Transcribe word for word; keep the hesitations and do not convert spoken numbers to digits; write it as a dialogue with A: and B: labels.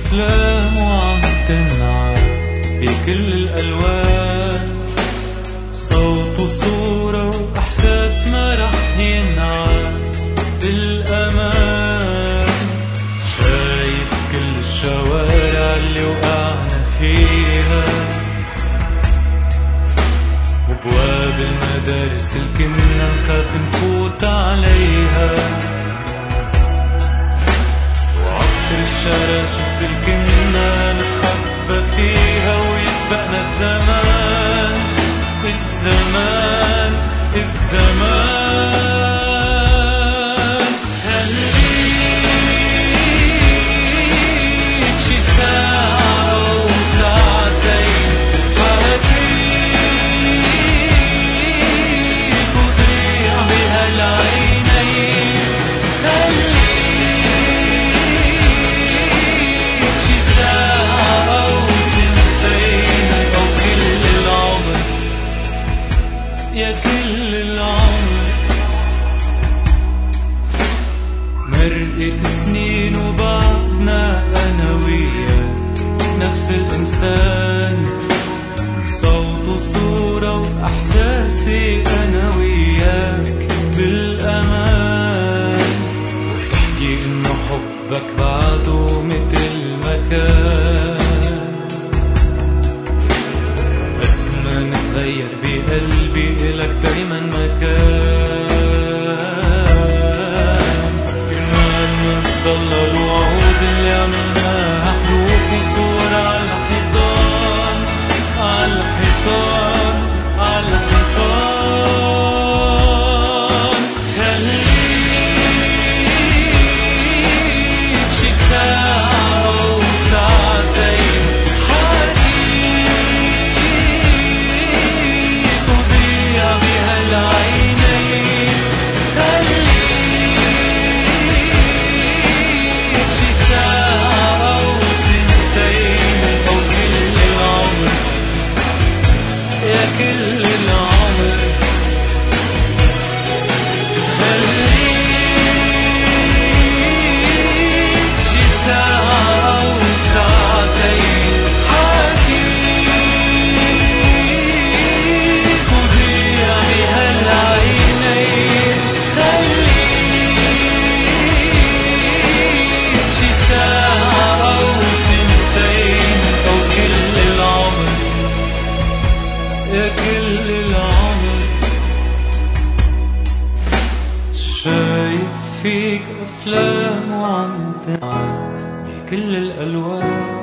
A: أفلام وعم تنعاد بكل الألوان، صوت وصورة وإحساس ما رح ينعاد بالأمان. شايف كل الشوارع اللي وقعنا فيها، وابواب المدارس اللي كنا نخاف نفوت عليها، وعطر الشراشف اللي كنا نتخبى فيها، ويسبقنا الزمان الزمان الزمان. يا كل العمر مرقت سنين وبعدنا أنا وياك نفس الإنسان، صوت وصورة وإحساسي أنا وياك بالأمان. وتحكي إنه حبك بعده متل ما كان، نتغير بقلبي إلك دايما مكان. كمان ما تضل الوعود اللي عملناها حروف وصور على الحيطان على الحيطان على الحيطان. خليك شي ساعة وساعتين كل العمر. خليك شي ساعة وساعتين حكيك وضيع بهالعينين. خليك شي ساعة وسنتين أو كل العمر يا كل العمر. شايف فيك أفلام وعم تنعاد بكل الألوان،